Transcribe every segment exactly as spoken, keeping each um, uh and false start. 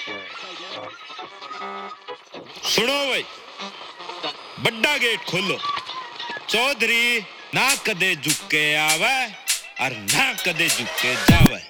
सुनो भाई, बड़ा गेट खोलो। चौधरी ना कदे झुके आवे और ना कदे झुके जावे।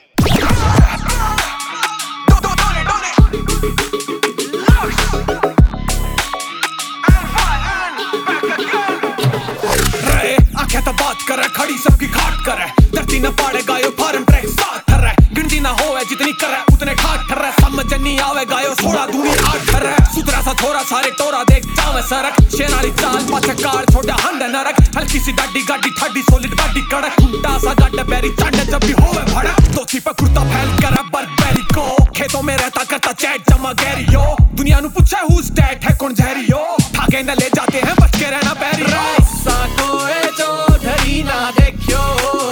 आंखें तो बात करे, खड़ी सबकी घाट करे, धरती न पाड़े गायो फॉरेन ट्रैक साथ ठहरे, गिनती ना होवे जितनी करे उतने ठाट ठहरे, समझ नहीं आवे गायो सोलह दूनी आठ ठहरे, सुतरा सा थोड़ा सारे टोरा देख जावे सरक, शेराली चाल पाछे कार छोटा हंड नरक, हल्की सी डाडी गाडी ठाडी सॉलिड बॉडी कड़क, उल्टा सा गड्ढ बैरी चांड जब भी होवे भड़क, धोती पे कुर्ता फैल करे बर्बेरी को, खेतों में रहता करता चैट जमा गैरियो, दुनिया नु पूछे हुज डैड है कौन जहरियो, ठाके न ले जाते हैं बच के रहना बैरियो, सा कोए चौधरी ना देखियो,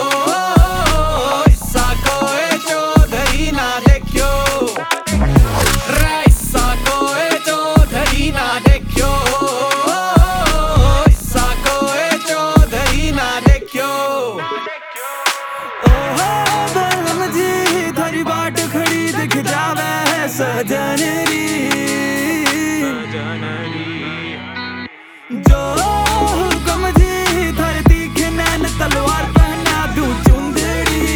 सा कोए चौधरी ना देखियो, सा कोए चौधरी ना देखियो, सा कोए चौधरी ना देखियो। ओहो बलम जी थारी बाट खड़ी दिख जावे है सजनरी, जो हुक्म जी थारे तीखे नैन तलवार पहना दूं चुंदड़ी,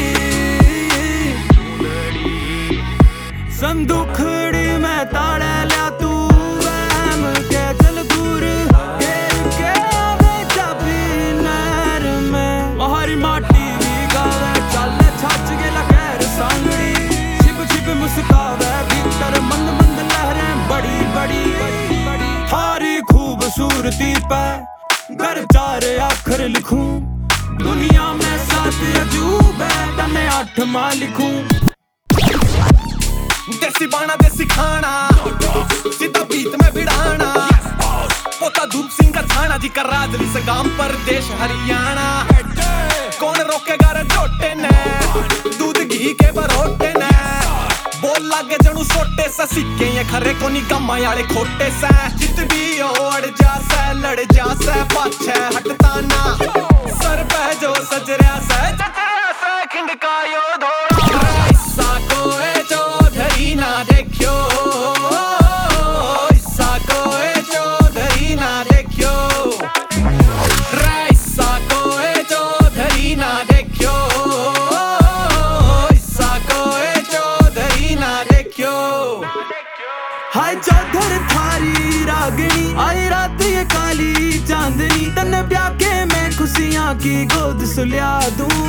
संदूखड़ी में ताड़े लिया तू वहम के चल दूर, घेर के आवे चाबी नहर में, महारी माटी भी गावे चले छाछ के लकैर सांगड़ी, छिप छिप मुस्कावे भीतर मंद मंद लहरें बड़ी बड़ी, थारी खूबसूरती पे घर चार अक्षर लिखूं, दुनिया में सात अजूबे तने आठ मां लिखूं, देसी बाना देसी खाना सीधा बीत में भिड़ाना, पोता धूप सिंह का छाना जी का राजली से गांव परदेश हरियाणा, कौन रोकेगा रे छोटे ने दूध घी के बरोटे ने, बोल लागे जणू सोटे सा सिक्के ये खरे को नी कमा याले खोटे से, जित भी ओड़ जा से लड़ जा से पाछे हटता ना, सर पे जो सजरिया से जजरिया से खिंडका यो धोड़ा, सा कोए चौधरी ना देखियो, सा कोए चौधरी ना देखियो, सा कोए चौधरी ना देखियो, सा कोए चौधरी ना देखियो। हाय चौधर थारी रागनी आई रात ये काली चांदनी, तन्ने ब्याके में खुशियां की गोद सुलिया दूं,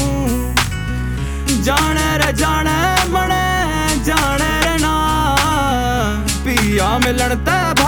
जाने रे जाने मने जाने रे ना, पिया मिलन ते